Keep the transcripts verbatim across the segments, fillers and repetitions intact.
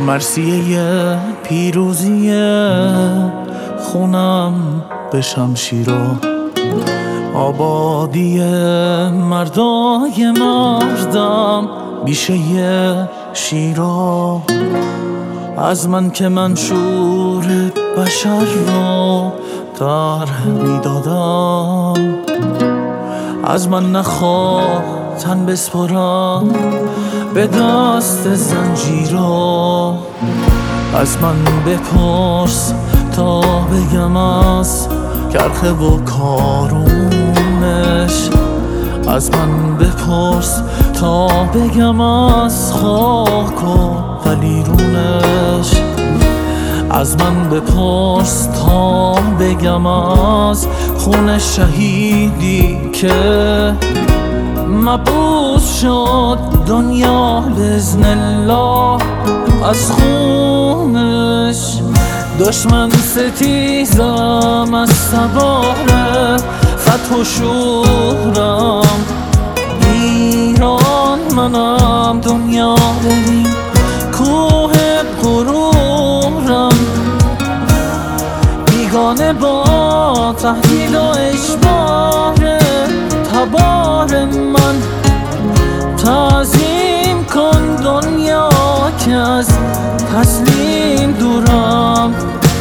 مرثیه پیروزیه خونم به شمشیرا، آبادی مردای مردم بیشه شیرا. از من که منشور بشر رو طرح میدادم، از من نخواه تن بسپرم به دست زنجیرا. از من بپرس تا بگم از کرخه و کارونش، از من بپرس تا بگم از خاک و ولیرونش، از من بپرس تا بگم از خون شهیدی که مبعوث شد دنیا بإذن الله از خونش. دشمن ستیزم از سواره فتح و شورم، ایران منم دنیا ببین کوه غرورم. بیگانه با تهدید و اجبار تبار من، تعظیم کن دنیا که از تسلیم دورم.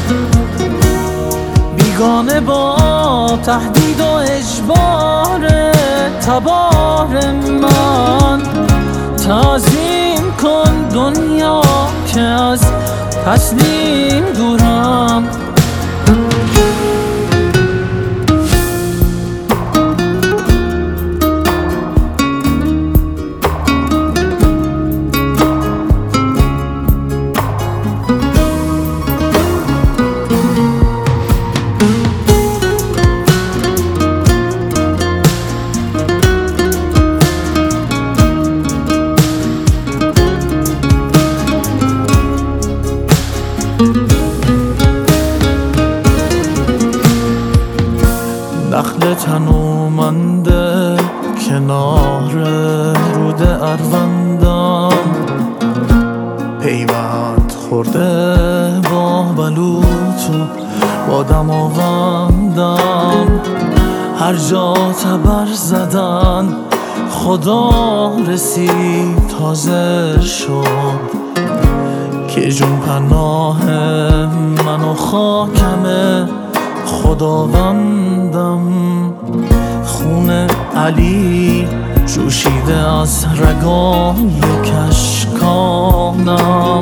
بیگانه با تهدید و اجبار تبار من، تعظیم کن دنیا که از تسلیم دورم. نخل تنومنده کنار رود اروندم، پیوند خورده با بلوط و با دماوندم. هر جا تبر زدن خدا رسید حاضر شد که جون پناه من و خاکمه خداوندم. خون علی جوشیده از رگای کشکانم،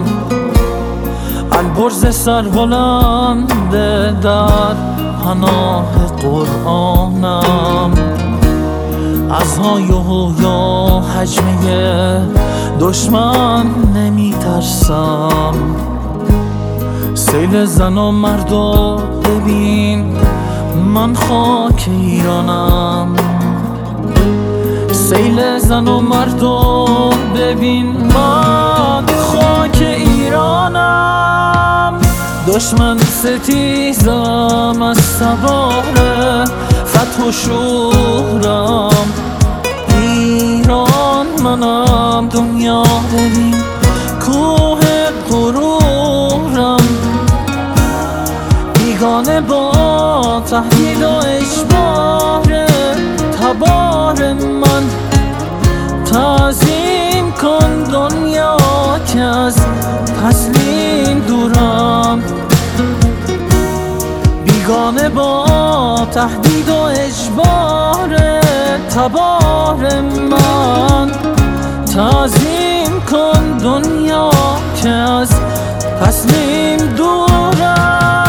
البرز سربلند در پناه قرآنم. از های و هویا حجمه دشمن نمی ترسم. سیل زن و مردو ببین من خاک ایرانم، سیل زن و مردو ببین من خاک ایرانم. دشمن ستیزم از سواره فتح و شورم، ایران منم دنیا ببین کوه غرورم. بیگانه با تهدید و اجبار تبار من، تعظیم کن دنیا که از تسلیم دورم. بیگانه با تهدید و اجبار تبار من، تعظیم کن دنیا که از تسلیم دورم.